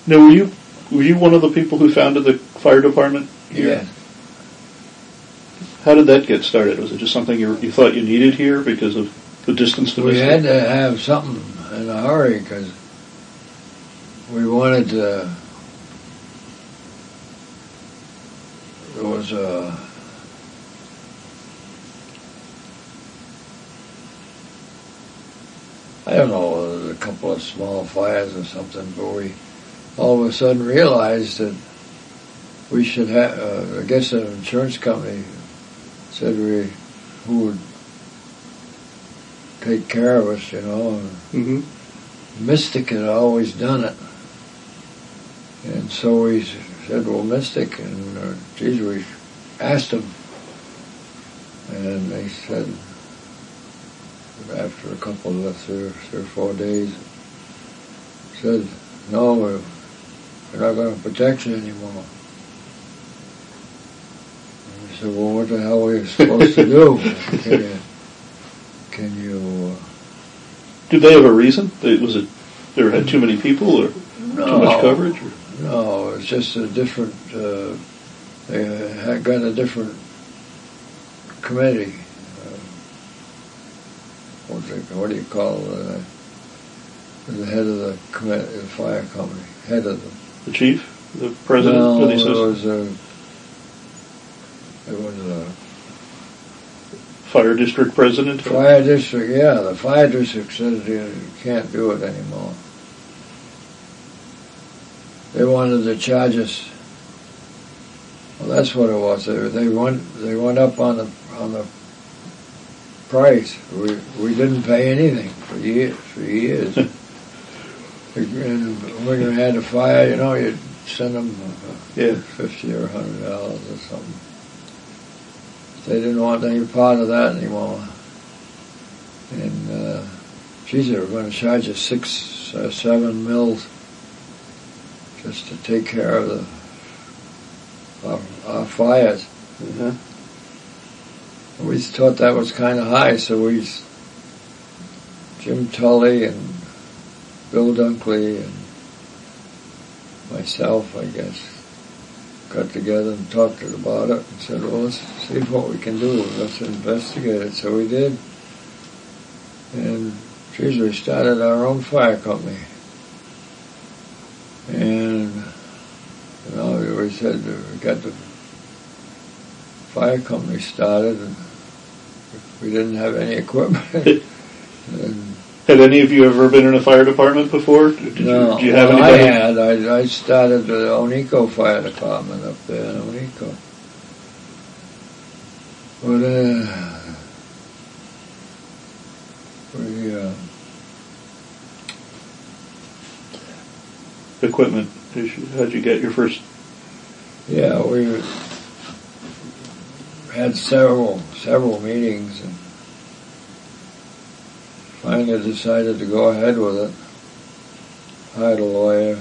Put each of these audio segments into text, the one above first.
Now, were you one of the people who founded the fire department here? Yeah. How did that get started? Was it just something you thought you needed here because of the distance to We Mystic? had to have something in a hurry because we wanted to. There was I don't know, a couple of small fires or something, but we all of a sudden realized that we should have, I guess an insurance company said who would take care of us, you know. Mm-hmm. Mystic had always done it. And so we said, well, Mystic, and geez, we asked them. And they said, after a couple of 3 or 4 days, said, no, we're not going to protect you anymore. And we said, well, what the hell are we supposed to do? Can you... Did they have a reason? Was it they had too many people or too much coverage? Or? No, it was just a different... they had got a different committee. What do you call the head of the committee, the fire company? Head of them. The chief? The president? No, or the it assistant? was a fire district president? Fire district, yeah. The fire district said you can't do it anymore. They wanted to charge us. Well, that's what it was. They went up on the price. We didn't pay anything for years. And when you had a fire, you know, you'd send them $50 or $100 or something. They didn't want any part of that anymore. And geez, they were going to charge us 6 or 7 mils just to take care of our fires. Mm-hmm. We thought that was kind of high, so Jim Tully and Bill Dunkley and myself, I guess, got together and talked about it and said, well, let's see what we can do. Let's investigate it. So we did. And, geez, we started our own fire company. And, you know, we said we got the fire company started and we didn't have any equipment. And had any of you ever been in a fire department before? Did you have anybody? I had. I started the Oneco Fire Department up there in Oneco. But equipment issue. How'd you get your first? Yeah, we had several meetings and finally decided to go ahead with it. Hired a lawyer.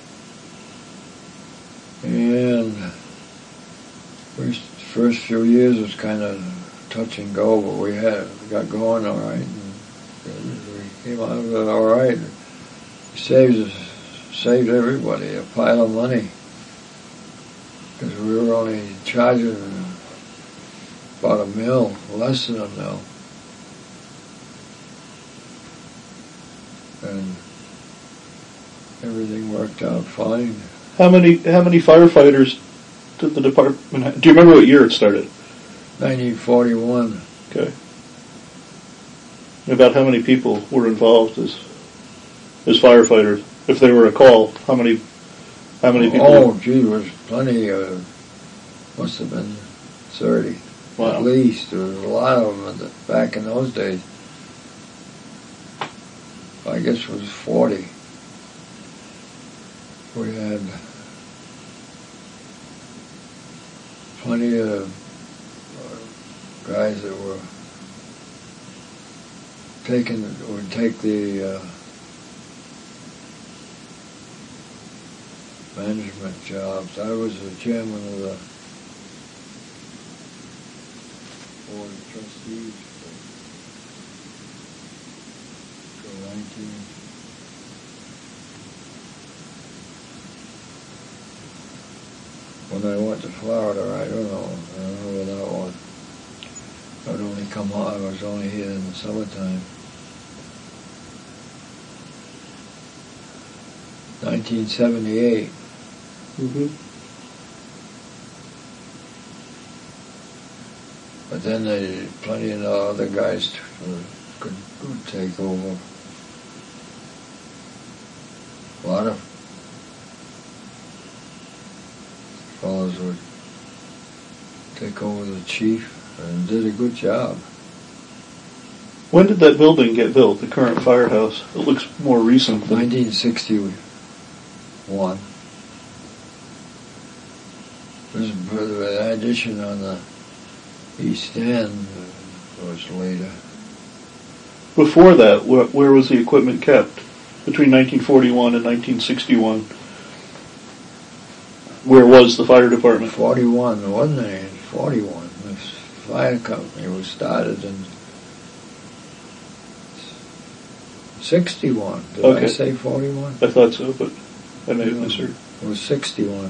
And the first few years was kind of touch and go, but we got going all right. And we came out of it all right. It saved everybody a pile of money. Because we were only charging about $1 million, less than $1 million. And everything worked out fine. How many firefighters did the department have? Do you remember what year it started? 1941. Okay. And about how many people were involved as firefighters? If they were a call, how many people? Oh, gee, there was plenty. Must have been 30. Wow. At least. There was a lot of them back in those days. I guess it was 40. We had plenty of guys that would take the management jobs. I was the chairman of the board of trustees for 19. when I went to Florida. I don't know where that was. I would only come on. I was only here in the summertime. 1978. Mm-hmm. But then plenty of other guys could take over. A lot of fellows would take over the chief and did a good job. When did that building get built, the current firehouse? It looks more recent than... 1961. There's an addition on the East End was later. Before that, where was the equipment kept? Between 1941 and 1961, where was the fire department? 41, wasn't it? 41. This fire company was started in 61. Did I say 41? I thought so, but I may have misheard. It was 61.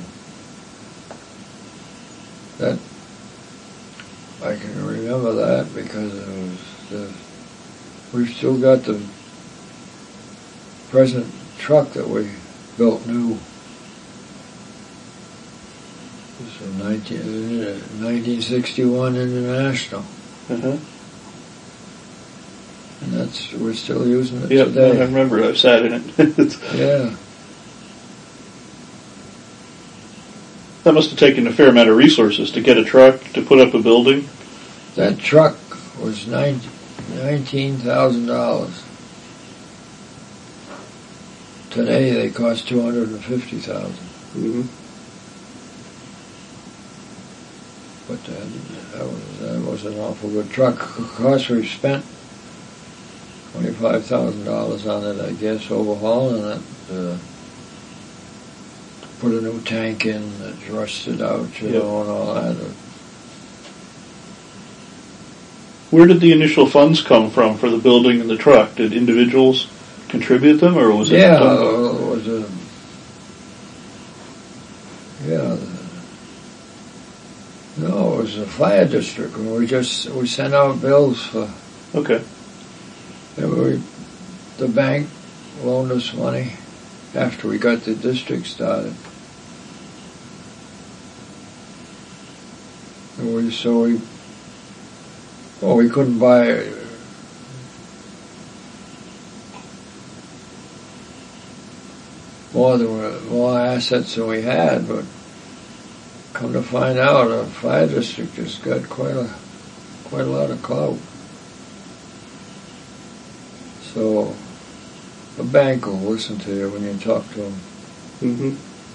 That I can remember that because it was. We've still got the present truck that we built new. It was a 1961 International. Uh-huh. And we're still using it today. Yeah, I remember. I've sat in it. Yeah. That must have taken a fair amount of resources to get a truck, to put up a building. That truck was $19,000. Today they cost $250,000. Mm-hmm. But that was an awful good truck. Of course, we spent $25,000 on it, I guess, overhauling it. Put a new tank in that's rusted out, and all that. Where did the initial funds come from for the building and the truck? Did individuals contribute them, or was it? Yeah, it was a. Yeah. No, it was a fire district. We sent out bills for. Okay. And the bank loaned us money after we got the district started. And we couldn't buy more assets than we had, but come to find out, our fire district has got quite a lot of clout. So the bank will listen to you when you talk to them. Mm-hmm.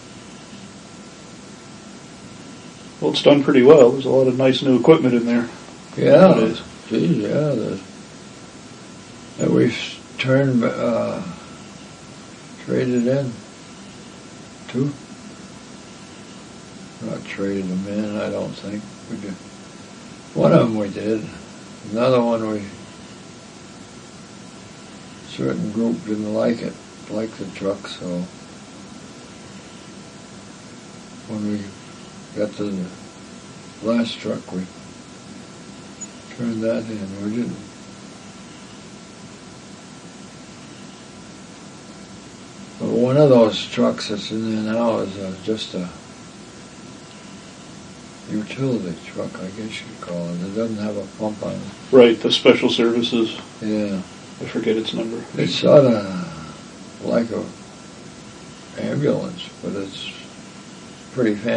Well, it's done pretty well. There's a lot of nice new equipment in there. Yeah. Nowadays. Geez, yeah. And we've traded in two. Not traded them in, I don't think. We did. One of them we did. Another one certain group didn't like the truck, so when we got to the last truck, we turned that in. We didn't. But one of those trucks that's in there now is just a utility truck, I guess you could call it. It doesn't have a pump on it. Right, the special services. Yeah. I forget its number. It's sort of like a ambulance, but it's pretty fancy.